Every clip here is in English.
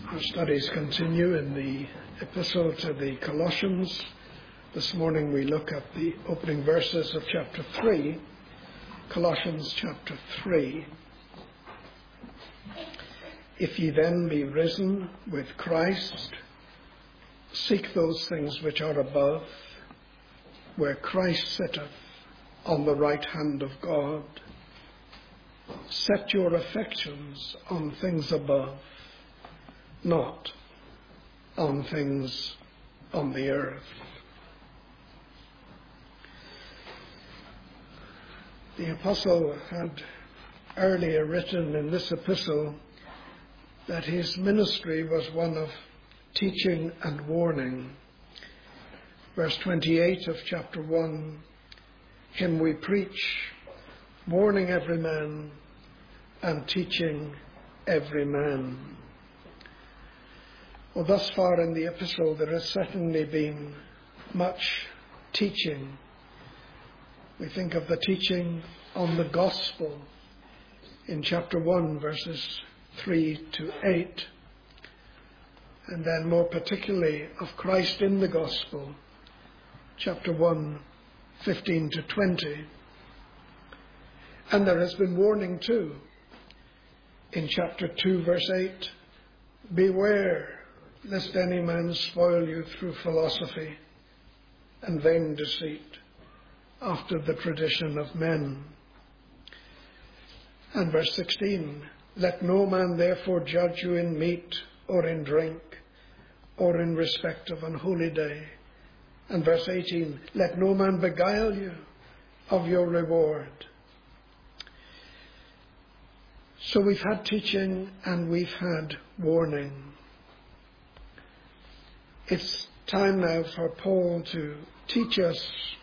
Our studies continue in the epistle to the Colossians. This morning we look at the opening verses of chapter 3, Colossians chapter 3. If ye then be risen with Christ, seek those things which are above, where Christ sitteth on the right hand of God. Set your affections on things above, not on things on the earth. The apostle had earlier written in this epistle that his ministry was one of teaching and warning. Verse 28 of chapter 1, him we preach, warning every man and teaching every man. Well, thus far in the epistle there has certainly been much teaching. We think of the teaching on the gospel in chapter 1, verses 3 to 8, and then more particularly of Christ in the gospel, chapter 1, 15 to 20. And there has been warning too in chapter 2, verse 8, beware lest any man spoil you through philosophy and vain deceit, after the tradition of men. And verse 16, let no man therefore judge you in meat or in drink or in respect of an holy day. And verse 18, let no man beguile you of your reward. So we've had teaching and we've had warning. It's time now for Paul to teach us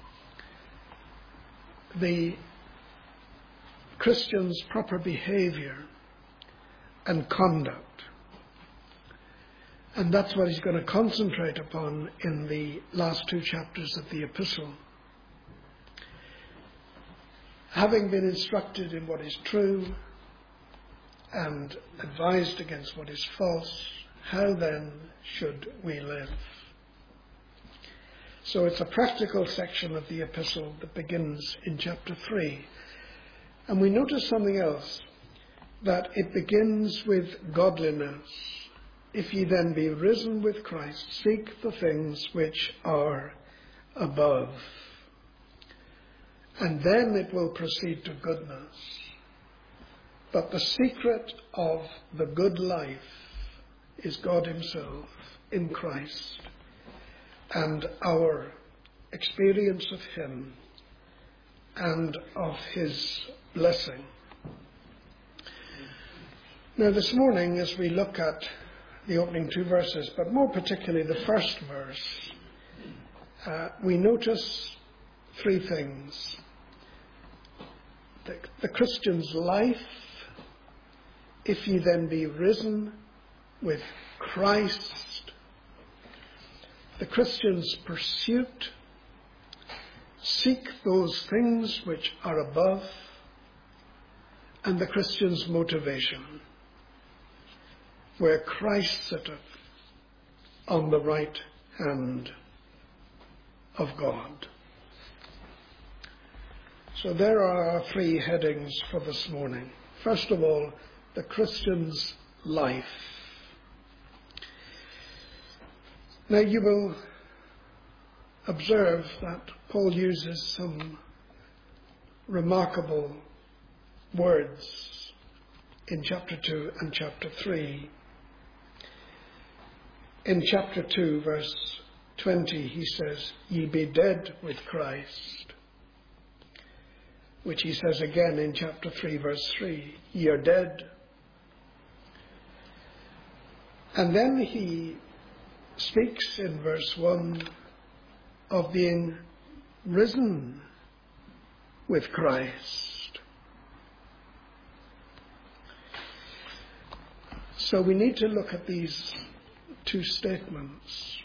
the Christian's proper behavior and conduct. And that's what he's going to concentrate upon in the last two chapters of the epistle. Having been instructed in what is true and advised against what is false, how then should we live? So it's a practical section of the epistle that begins in chapter 3. And we notice something else, that it begins with godliness. If ye then be risen with Christ, seek the things which are above. And then it will proceed to goodness. But the secret of the good life is God himself in Christ and our experience of him and of his blessing. Now this morning, as we look at the opening two verses, but more particularly the first verse, we notice three things. The Christian's life, if ye then be risen with Christ, the Christian's pursuit, seek those things which are above, and the Christian's motivation, where Christ sitteth on the right hand of God. So there are our three headings for this morning. First of all, the Christian's life. Now you will observe that Paul uses some remarkable words in chapter 2 and chapter 3. In chapter 2, verse 20, he says, ye be dead with Christ, which he says again in chapter 3, verse 3, ye are dead. And then he speaks in verse 1 of being risen with Christ. So we need to look at these two statements.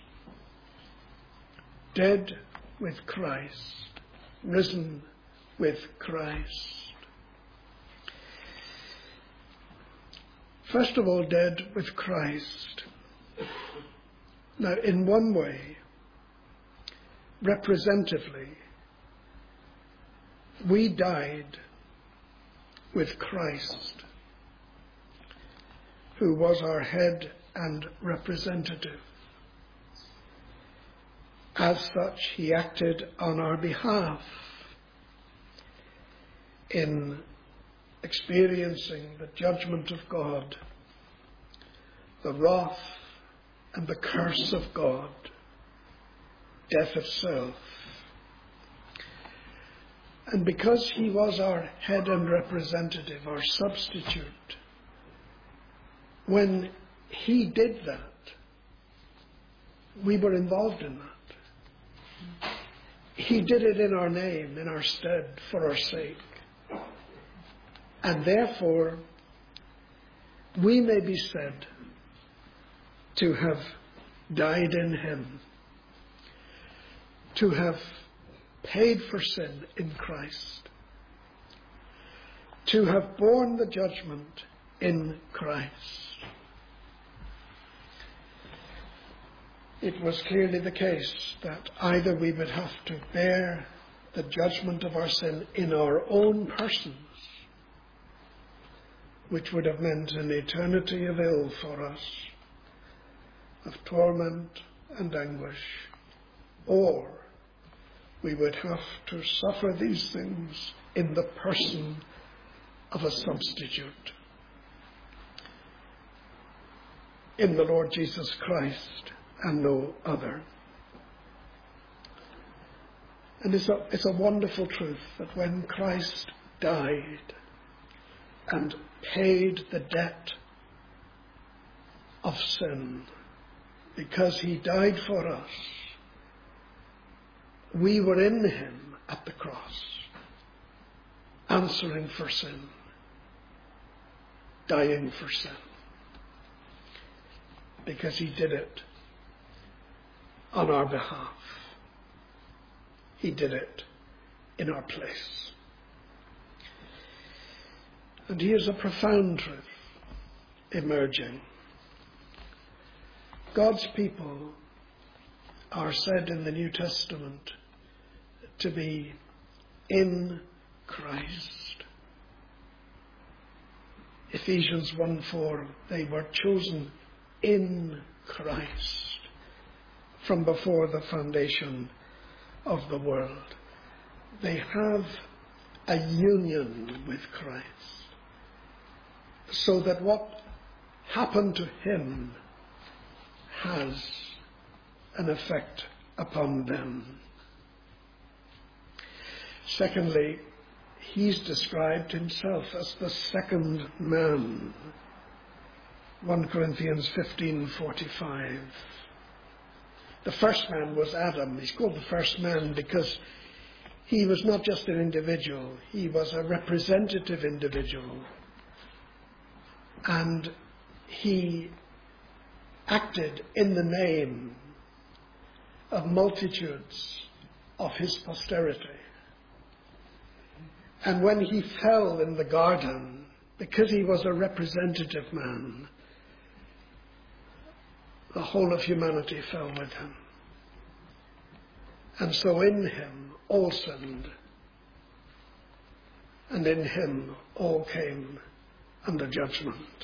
Dead with Christ, risen with Christ. First of all, dead with Christ. Now, in one way, representatively, we died with Christ, who was our head and representative. As such, he acted on our behalf in experiencing the judgment of God, the wrath and the curse of God, death itself. And because he was our head and representative, our substitute, when he did that, we were involved in that. He did it in our name, in our stead, for our sake. And therefore, we may be said to have died in him, to have paid for sin in Christ, to have borne the judgment in Christ. It was clearly the case that either we would have to bear the judgment of our sin in our own persons, which would have meant an eternity of ill for us, of torment and anguish, or we would have to suffer these things in the person of a substitute, in the Lord Jesus Christ and no other. And it's a wonderful truth that when Christ died and paid the debt of sin, because he died for us, we were in him at the cross, answering for sin, dying for sin, because he did it on our behalf. He did it in our place. And here's a profound truth emerging. God's people are said in the New Testament to be in Christ. Ephesians 1:4, they were chosen in Christ from before the foundation of the world. They have a union with Christ, so that what happened to him has an effect upon them. Secondly, he's described himself as the second man. 1 Corinthians 15:45. The first man was Adam. He's called the first man because he was not just an individual, he was a representative individual. And he acted in the name of multitudes of his posterity. And when he fell in the garden, because he was a representative man, the whole of humanity fell with him. And so in him all sinned, and in him all came under judgment.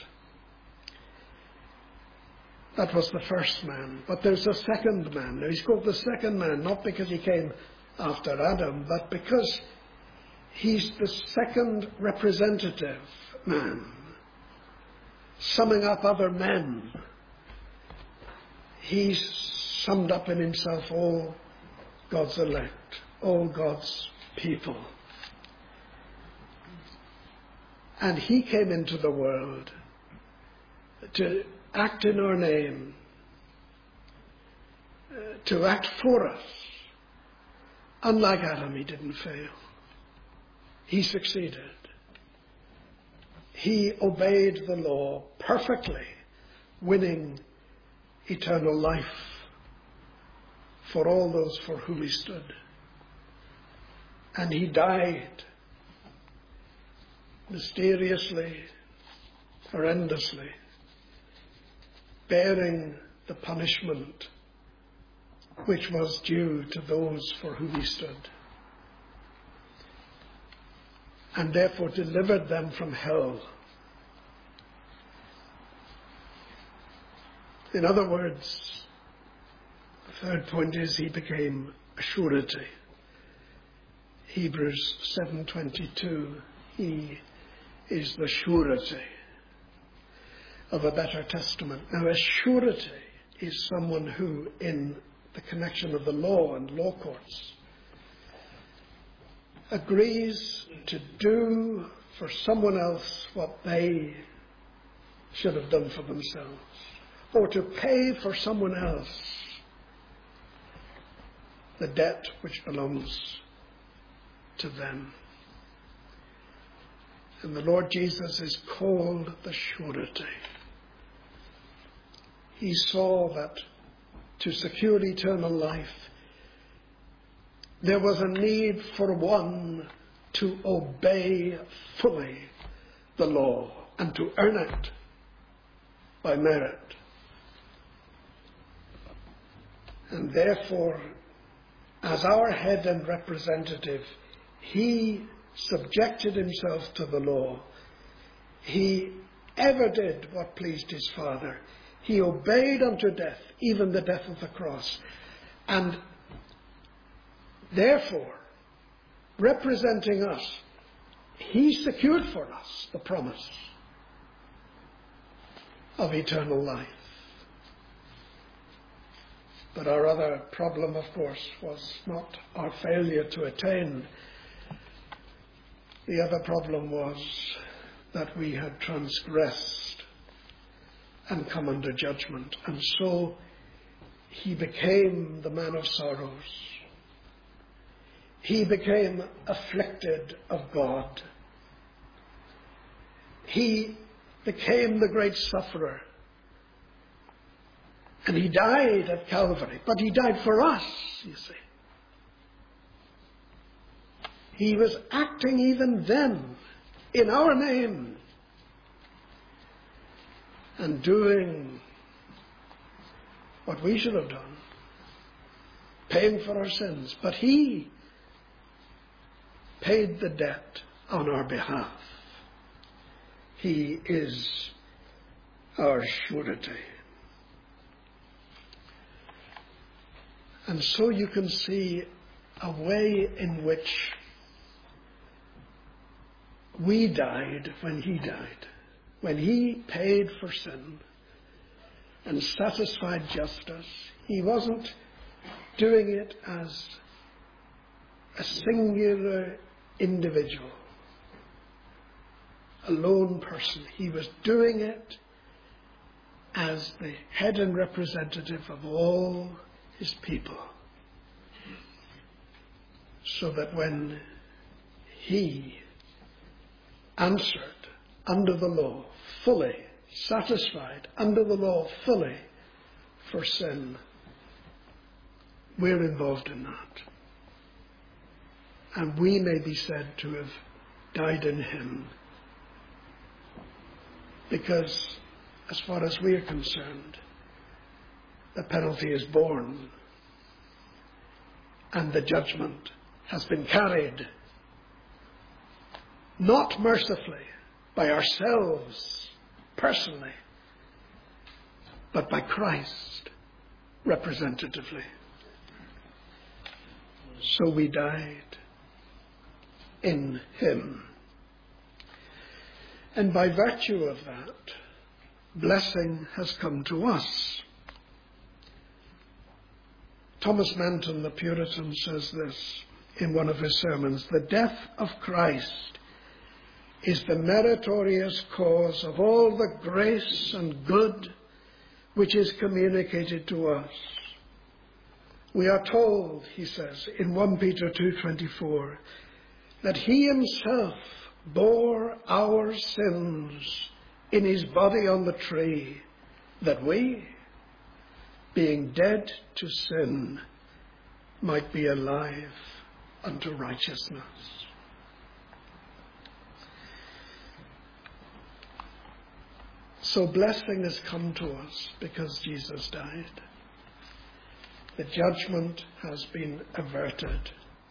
That was the first man. But there's a second man. Now he's called the second man, not because he came after Adam, but because he's the second representative man, summing up other men. He's summed up in himself all God's elect, all God's people. And he came into the world to act in our name, to act for us. Unlike Adam, he didn't fail. He succeeded. He obeyed the law perfectly, winning eternal life for all those for whom he stood. And he died mysteriously, horrendously, bearing the punishment which was due to those for whom he stood, and therefore delivered them from hell. In other words, the third point is he became a surety. Hebrews 7:22, he is the surety of a better testament. Now, a surety is someone who, in the connection of the law and law courts, agrees to do for someone else what they should have done for themselves, or to pay for someone else the debt which belongs to them. And the Lord Jesus is called the surety. He saw that to secure eternal life, there was a need for one to obey fully the law and to earn it by merit. And therefore, as our head and representative, he subjected himself to the law. He ever did what pleased his Father. He obeyed unto death, even the death of the cross. And therefore, representing us, he secured for us the promise of eternal life. But our other problem, of course, was not our failure to attain. The other problem was that we had transgressed and come under judgment. And so he became the man of sorrows. He became afflicted of God. He became the great sufferer. And he died at Calvary. But he died for us, you see. He was acting even then in our name and doing what we should have done, paying for our sins. But he paid the debt on our behalf. He is our surety. And so you can see a way in which we died when he died. When he paid for sin and satisfied justice, he wasn't doing it as a singular individual, a lone person. He was doing it as the head and representative of all his people, so that when he answered under the law fully, satisfied under the law fully for sin, we're involved in that. And we may be said to have died in him, because as far as we are concerned, the penalty is borne and the judgment has been carried, not mercifully by ourselves personally, but by Christ representatively. So we died in him. And by virtue of that, blessing has come to us. Thomas Manton, the Puritan, says this in one of his sermons: the death of Christ is the meritorious cause of all the grace and good which is communicated to us. We are told, he says, in 1 Peter 2:24, that he himself bore our sins in his body on the tree, that we, being dead to sin, might be alive unto righteousness. So blessing has come to us because Jesus died. The judgment has been averted,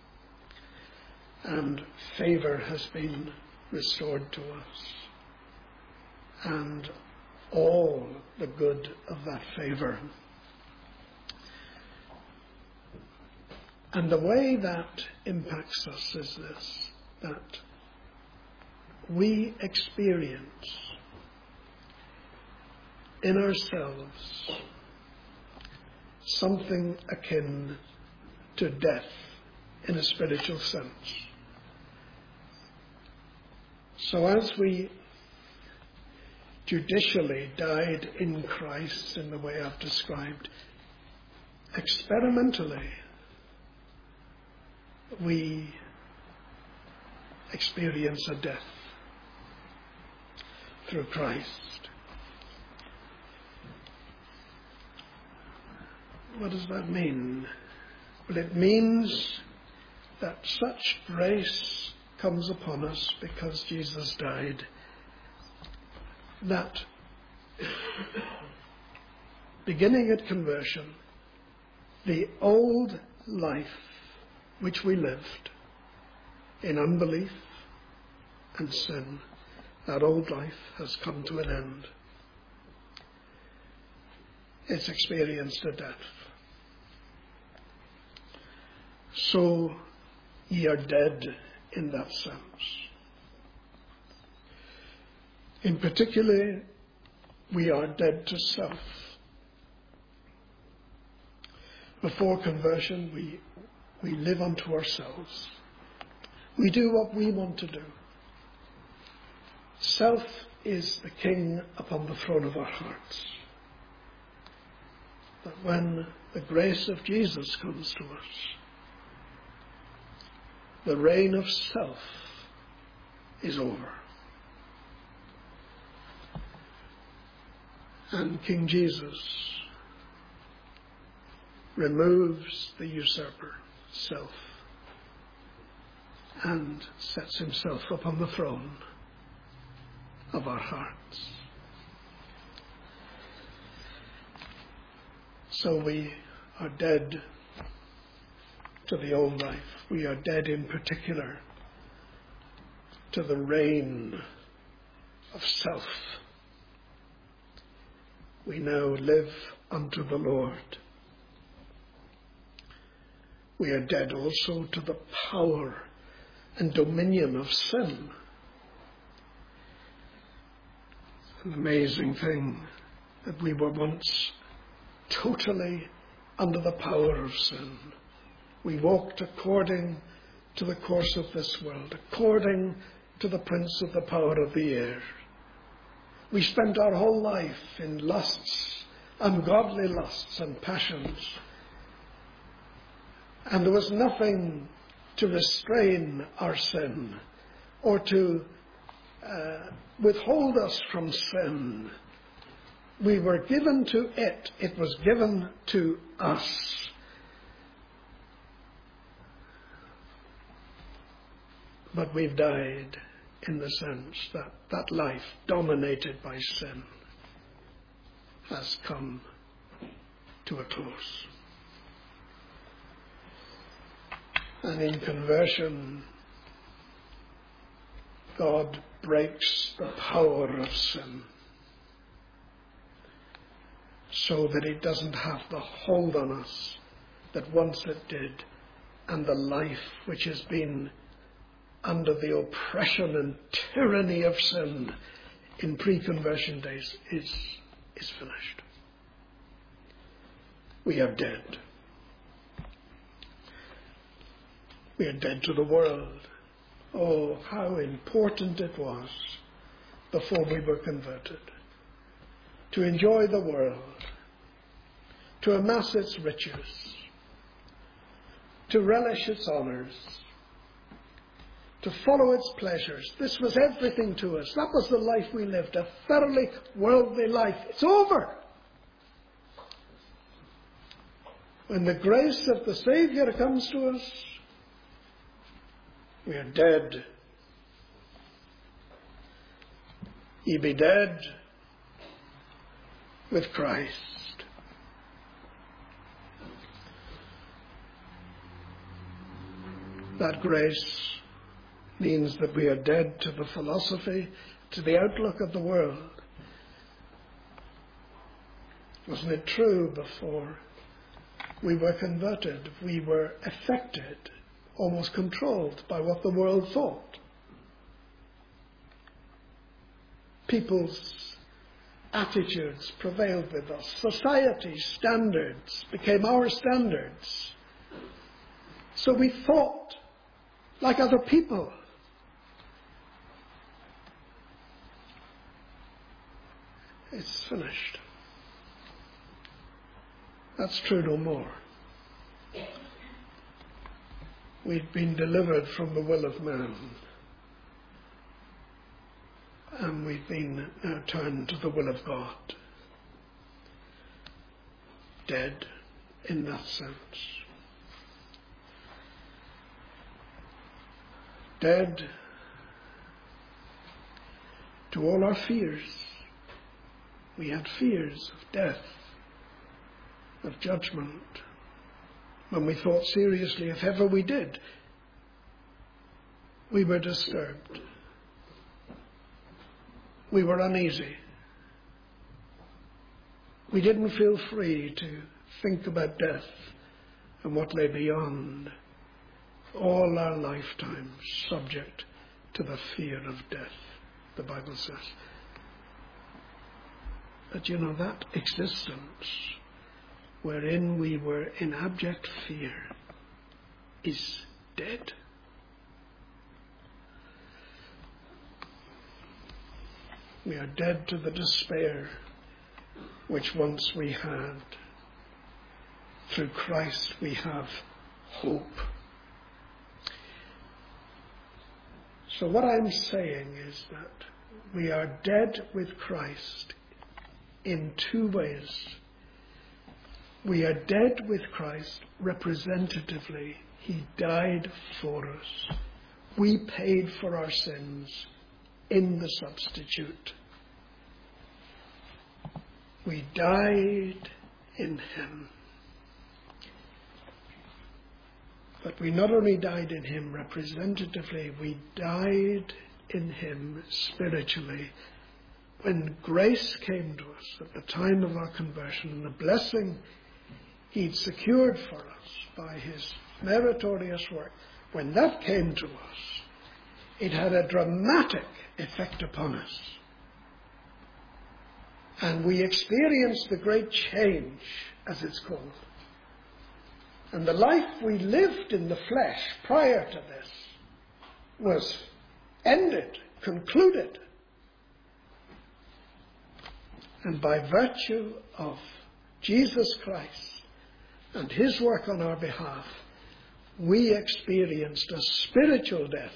and favour has been restored to us. And all the good of that favour. And the way that impacts us is this, that we experience in ourselves something akin to death in a spiritual sense. So as we judicially died in Christ in the way I've described, experimentally we experience a death through Christ. What does that mean? Well, it means that such grace comes upon us because Jesus died, that beginning at conversion, the old life which we lived in unbelief and sin, that old life has come to an end. It's experienced a death. So ye are dead in that sense. In particular, we are dead to self. Before conversion, we live unto ourselves. We do what we want to do. Self is the king upon the throne of our hearts. But when the grace of Jesus comes to us, the reign of self is over. And King Jesus removes the usurper, self, and sets himself upon the throne of our hearts. So we are dead to the old life. We are dead in particular to the reign of self. We now live unto the Lord. We are dead also to the power and dominion of sin. An amazing thing that we were once totally under the power of sin. We walked according to the course of this world, according to the prince of the power of the air. We spent our whole life in lusts, ungodly lusts and passions. And there was nothing to restrain our sin or to withhold us from sin. We were given to it. It was given to us. But we've died in the sense that that life dominated by sin has come to a close. And in conversion, God breaks the power of sin so that it doesn't have the hold on us that once it did, and the life which has been under the oppression and tyranny of sin in pre-conversion days is finished. We are dead. We are dead to the world. Oh, how important it was before we were converted to enjoy the world, to amass its riches, to relish its honours, to follow its pleasures. This was everything to us. That was the life we lived, a thoroughly worldly life. It's over. When the grace of the Saviour comes to us, we are dead. Ye be dead with Christ. That grace means that we are dead to the philosophy, to the outlook of the world. Wasn't it true before we were converted? We were affected, almost controlled by what the world thought. People's attitudes prevailed with us. Society's standards became our standards. So we thought like other people. It's finished. That's true no more. We've been delivered from the will of man. And we've been now turned to the will of God. Dead in that sense. Dead to all our fears. We had fears of death, of judgment, when we thought seriously, if ever we did, we were disturbed. We were uneasy. We didn't feel free to think about death and what lay beyond. All our lifetimes subject to the fear of death, the Bible says. But you know, that existence wherein we were in abject fear is dead. We are dead to the despair which once we had. Through Christ we have hope. So what I'm saying is that we are dead with Christ in two ways. We are dead with Christ representatively. He died for us. We paid for our sins in the substitute. We died in him. But we not only died in him representatively, we died in him spiritually. When grace came to us at the time of our conversion, and the blessing he'd secured for us by his meritorious work, when that came to us, it had a dramatic effect upon us. And we experienced the great change, as it's called. And the life we lived in the flesh prior to this was ended, concluded. And by virtue of Jesus Christ and his work on our behalf, we experienced a spiritual death.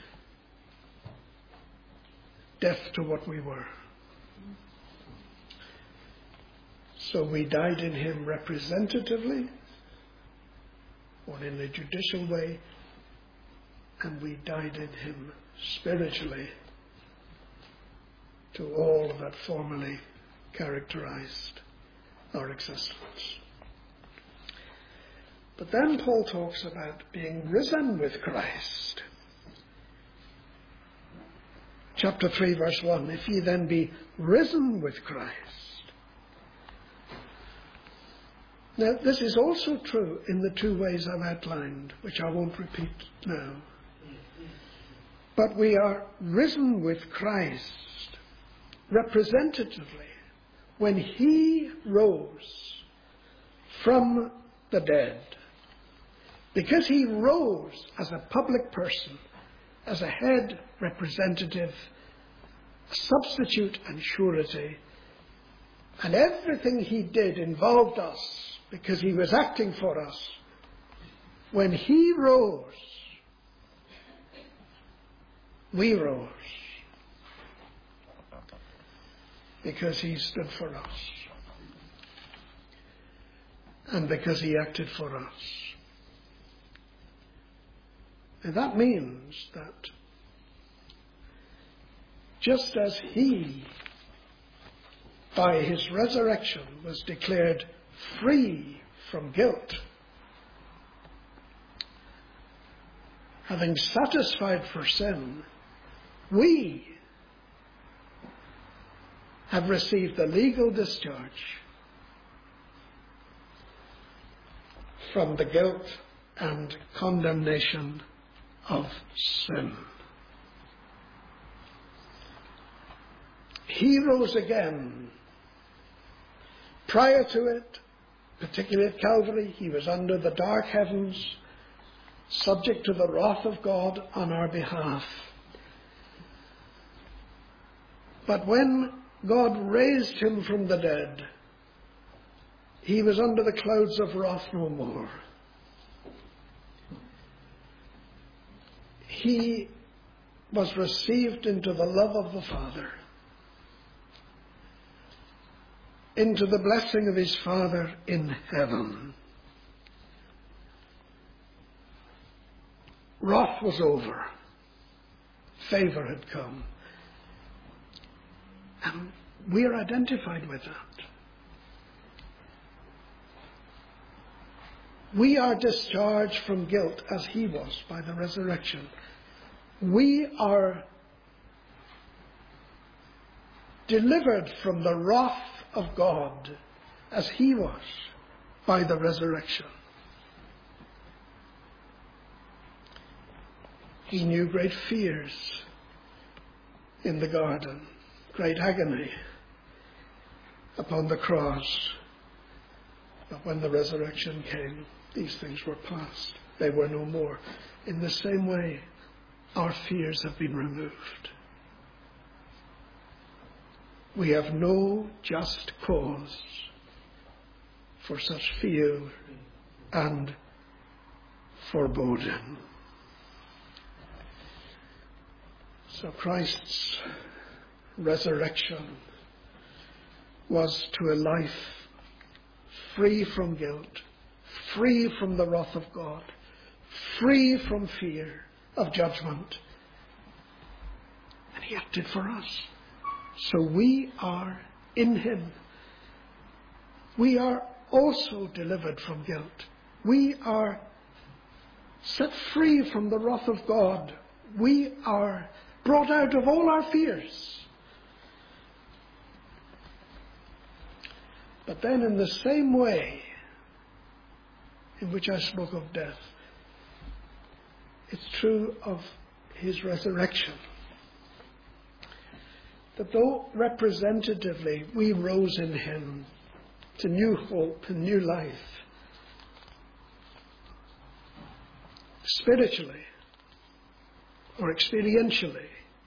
Death to what we were. So we died in him representatively, or in a judicial way, and we died in him spiritually to all that formerly characterized our existence. But then Paul talks about being risen with Christ. Chapter 3, verse 1, if ye then be risen with Christ. Now, this is also true in the two ways I've outlined, which I won't repeat now. But we are risen with Christ representatively when he rose from the dead. Because he rose as a public person, as a head representative, a substitute and surety, and everything he did involved us because he was acting for us. When he rose, we rose because he stood for us and because he acted for us. And that means that just as he by his resurrection was declared free from guilt. Having satisfied for sin, we have received the legal discharge from the guilt and condemnation of sin. He rose again. Prior to it, particularly at Calvary, he was under the dark heavens, subject to the wrath of God on our behalf. But when God raised him from the dead, he was under the clouds of wrath no more. He was received into the love of the Father, into the blessing of his Father in heaven. Wrath was over. Favor had come. And we are identified with that. We are discharged from guilt as he was by the resurrection. We are delivered from the wrath of God as he was by the resurrection. He knew great fears in the garden, great agony upon the cross. But when the resurrection came, these things were past. They were no more. In the same way, our fears have been removed. We have no just cause for such fear and foreboding. So Christ's resurrection was to a life free from guilt, free from the wrath of God, free from fear of judgment. And he acted for us. So we are in him. We are also delivered from guilt. We are set free from the wrath of God. We are brought out of all our fears. But then in the same way in which I spoke of death, it's true of his resurrection. That though representatively we rose in him to new hope and new life, spiritually or experientially,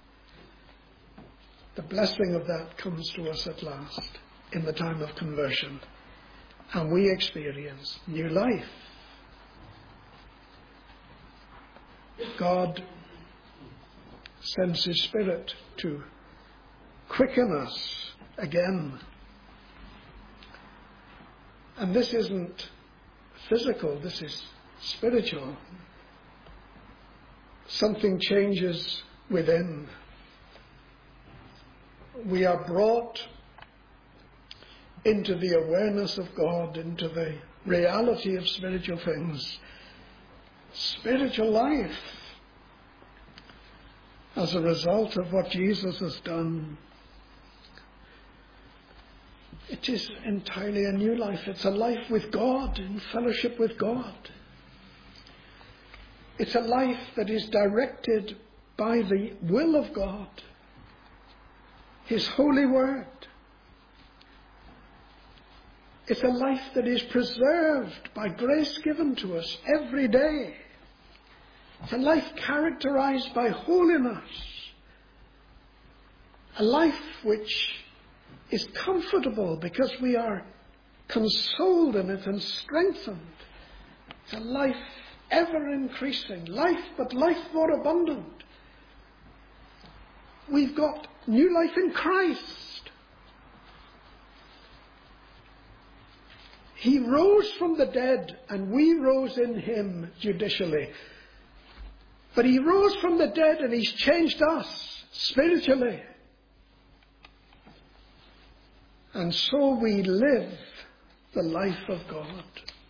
the blessing of that comes to us at last in the time of conversion, and we experience new life. God sends his Spirit to quicken us again. And this isn't physical, this is spiritual. Something changes within. We are brought into the awareness of God, into the reality of spiritual things. Spiritual life as a result of what Jesus has done. It is entirely a new life. It's a life with God, in fellowship with God. It's a life that is directed by the will of God, his holy word. It's a life that is preserved by grace given to us every day. It's a life characterized by holiness. A life which is comfortable because we are consoled in it and strengthened. It's a life ever increasing. Life, but life more abundant. We've got new life in Christ. He rose from the dead and we rose in him judicially. But he rose from the dead and he's changed us spiritually. And so we live the life of God.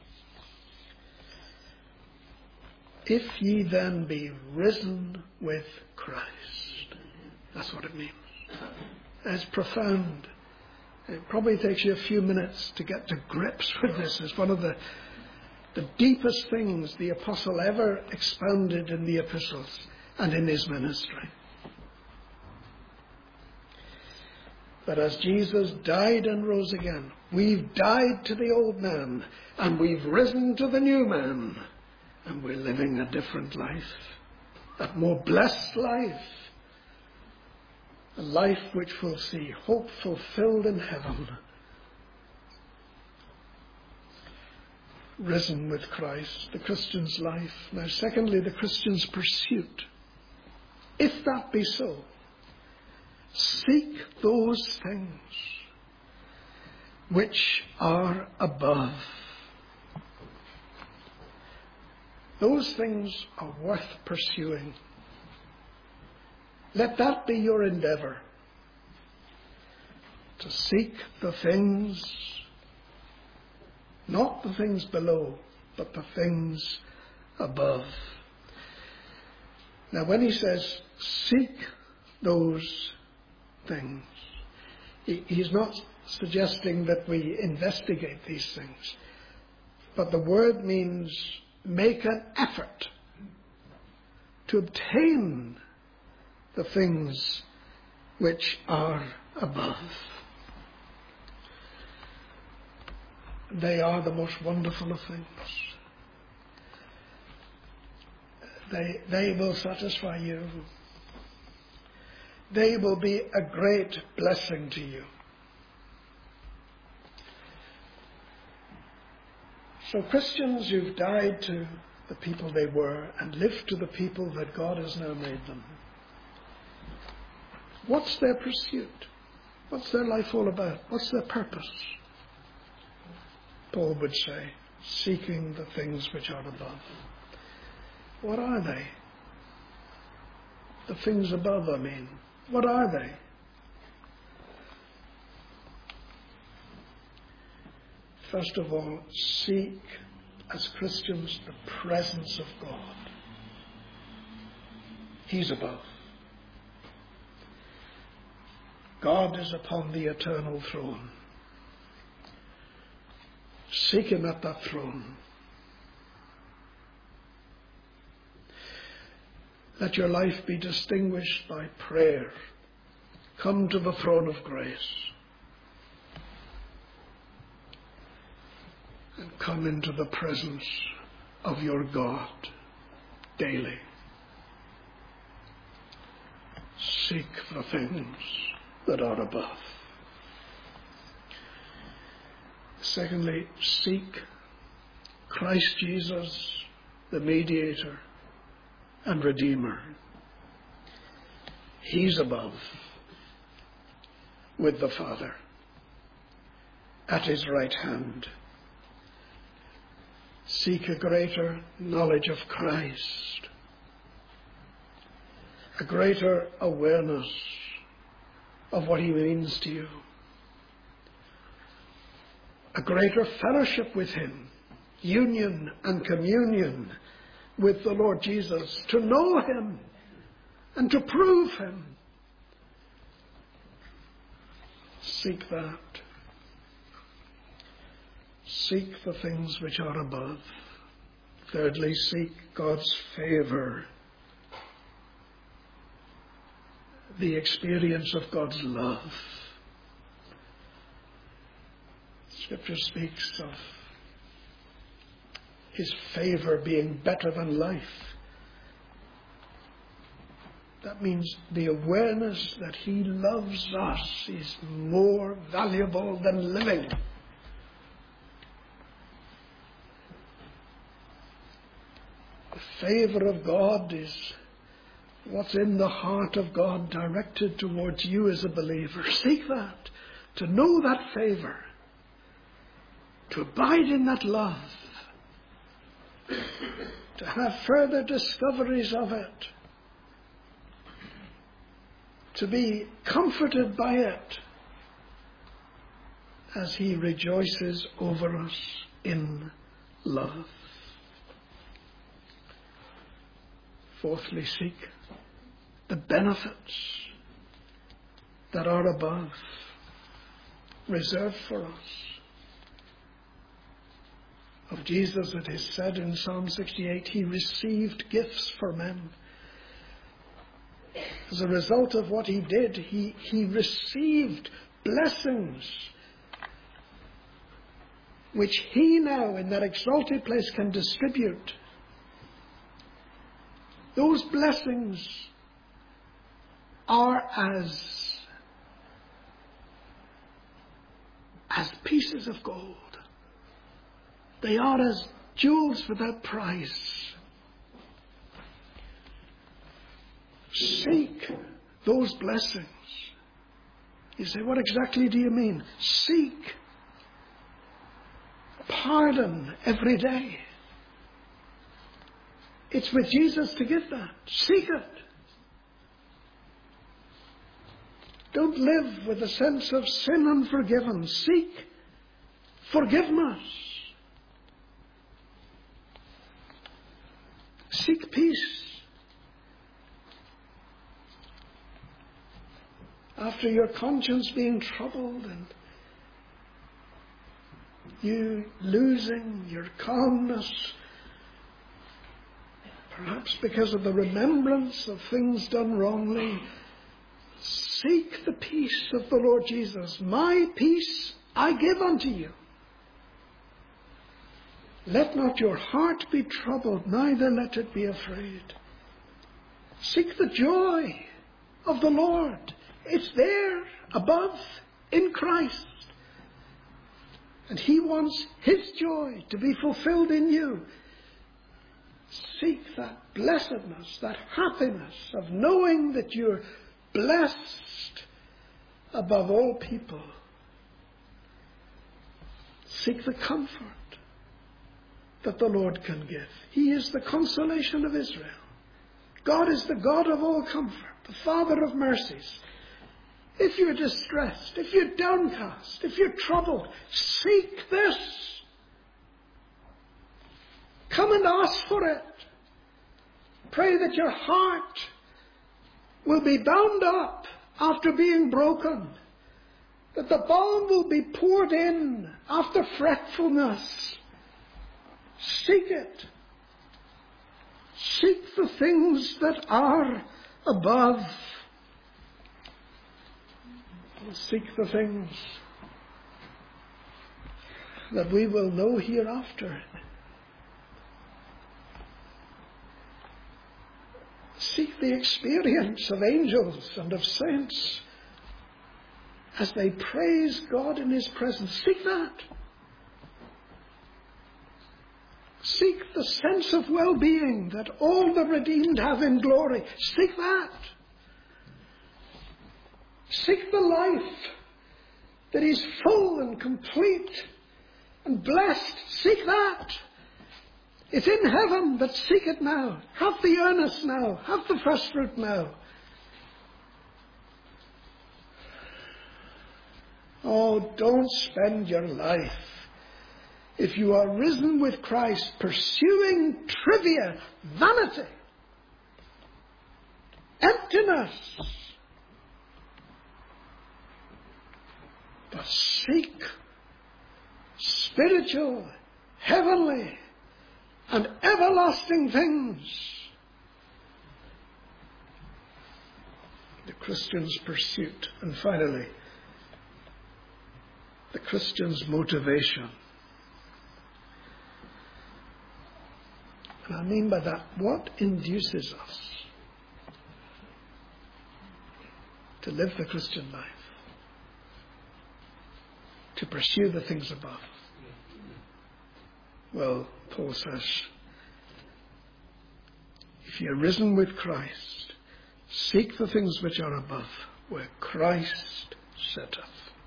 If ye then be risen with Christ. That's what it means. It's profound. It probably takes you a few minutes to get to grips with this. It's one of the deepest things the apostle ever expounded in the epistles and in his ministry. But as Jesus died and rose again, we've died to the old man and we've risen to the new man, and we're living a different life, a more blessed life, a life which will see hope fulfilled in heaven. Risen with Christ, the Christian's life. Now, secondly, the Christian's pursuit. If that be so, seek those things which are above. Those things are worth pursuing. Let that be your endeavour, to seek the things, not the things below, but the things above. Now, when he says, seek those things, he's not suggesting that we investigate these things, but the word means make an effort to obtain the things which are above. They are the most wonderful of things. They will satisfy you. They will be a great blessing to you. So Christians, you've died to the people they were and lived to the people that God has now made them. What's their pursuit? What's their life all about? What's their purpose? Paul would say, seeking the things which are above. What are they? The things above, I mean. What are they? First of all, seek, as Christians, the presence of God. He's above. God is upon the eternal throne. Seek him at that throne. Let your life be distinguished by prayer. Come to the throne of grace. And come into the presence of your God daily. Seek the things that are above. Secondly, seek Christ Jesus, the mediator and Redeemer. He's above with the Father at his right hand. Seek a greater knowledge of Christ, a greater awareness of what he means to you, a greater fellowship with him, union and communion with the Lord Jesus, to know him and to prove him. Seek that. Seek the things which are above. Thirdly, seek God's favour, the experience of God's love. Scripture speaks of his favour being better than life. That means the awareness that he loves us is more valuable than living. The favour of God is what's in the heart of God directed towards you as a believer. Seek that, to know that favour, to abide in that love, to have further discoveries of it, to be comforted by it, as he rejoices over us in love. Fourthly, seek the benefits that are above, reserved for us. Of Jesus, it is said in Psalm 68, he received gifts for men. As a result of what he did, he received blessings which he now, in that exalted place, can distribute. Those blessings are as pieces of gold. They are as jewels without price. Seek those blessings. You say, what exactly do you mean? Seek pardon every day. It's with Jesus to get that. Seek it. Don't live with a sense of sin unforgiven. Seek forgiveness. Seek peace. After your conscience being troubled and you losing your calmness, perhaps because of the remembrance of things done wrongly, seek the peace of the Lord Jesus. My peace I give unto you. Let not your heart be troubled, neither let it be afraid. Seek the joy of the Lord. It's there, above, in Christ. And he wants his joy to be fulfilled in you. Seek that blessedness, that happiness of knowing that you're blessed above all people. Seek the comfort that the Lord can give. He is the consolation of Israel. God is the God of all comfort, the Father of mercies. If you're distressed, if you're downcast, if you're troubled, seek this. Come and ask for it. Pray that your heart will be bound up after being broken, that the balm will be poured in after fretfulness. Seek it. Seek the things that are above. Seek the things that we will know hereafter. Seek the experience of angels and of saints as they praise God in his presence. Seek that. Seek the sense of well-being that all the redeemed have in glory. Seek that. Seek the life that is full and complete and blessed. Seek that. It's in heaven, but seek it now. Have the earnest now. Have the first fruit now. Oh, don't spend your life, if you are risen with Christ, pursuing trivia, vanity, emptiness. But seek spiritual, heavenly, and everlasting things. The Christian's pursuit. And finally, the Christian's motivation. And I mean by that, what induces us to live the Christian life? To pursue the things above. Well, Paul says, if you're risen with Christ, seek the things which are above, where Christ sitteth,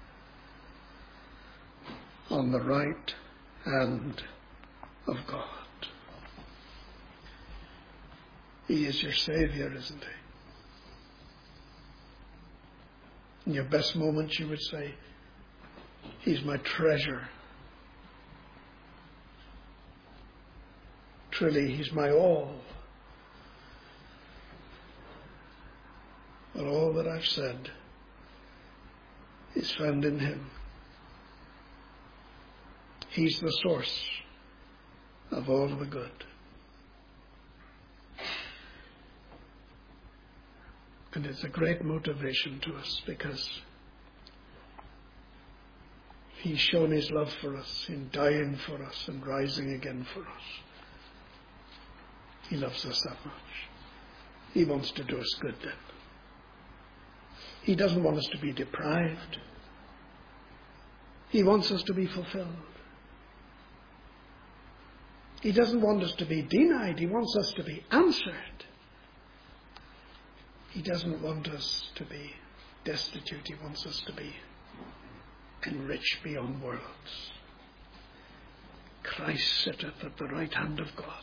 on the right hand of God. He is your Saviour, isn't he? In your best moments you would say, He's my treasure. Truly, he's my all. But all that I've said is found in him. He's the source of all the good. And it's a great motivation to us because he's shown his love for us in dying for us and rising again for us. He loves us that much. He wants to do us good then. He doesn't want us to be deprived. He wants us to be fulfilled. He doesn't want us to be denied. He wants us to be answered. He doesn't want us to be destitute. He wants us to be enriched beyond worlds. Christ sitteth at the right hand of God.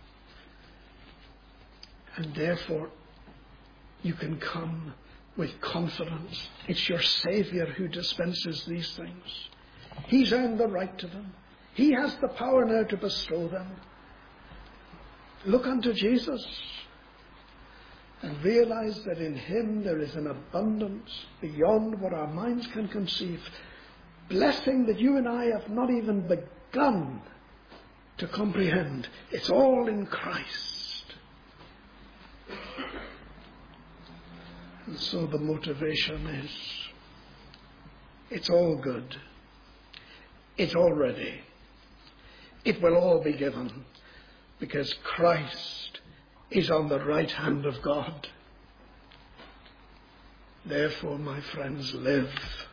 And therefore, you can come with confidence. It's your Saviour who dispenses these things. He's earned the right to them. He has the power now to bestow them. Look unto Jesus and realize that in him there is an abundance beyond what our minds can conceive. Blessing that you and I have not even begun to comprehend. It's all in Christ. And so the motivation is, it's all good. It's all ready. It will all be given because Christ is on the right hand of God. Therefore, my friends, live.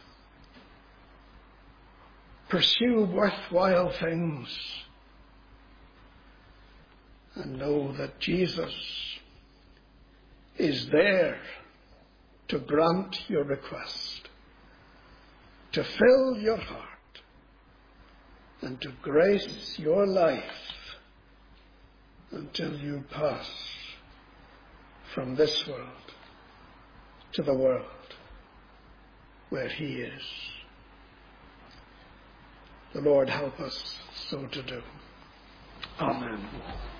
Pursue worthwhile things. And know that Jesus is there to grant your request, to fill your heart, and to grace your life until you pass from this world to the world where he is. The Lord help us so to do. Amen.